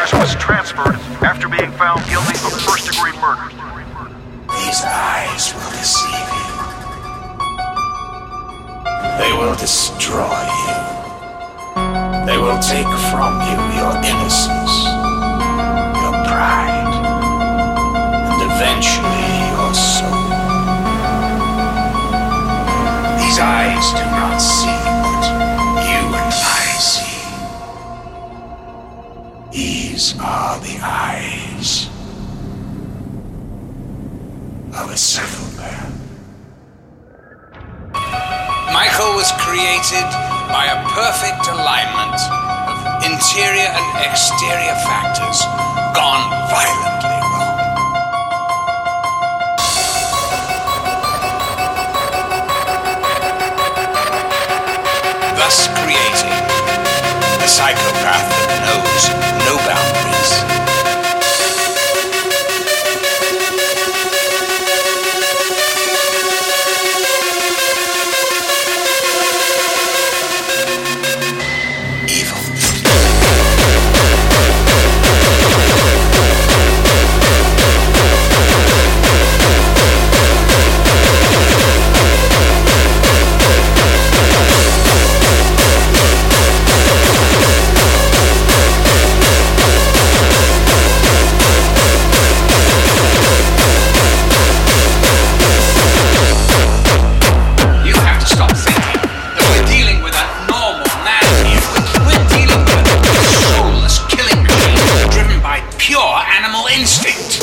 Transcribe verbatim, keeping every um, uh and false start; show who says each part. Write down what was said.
Speaker 1: Myers was transferred after being found guilty of first-degree murder.
Speaker 2: These eyes will deceive you. They will destroy you. They will take from you your innocence, your pride, and eventually your soul. These eyes do not see what you and I see. These are the eyes of a psychopath.
Speaker 3: Michael was created by a perfect alignment of interior and exterior factors gone violently wrong. Thus creating the psychopath that knows no boundaries. Pure animal instinct.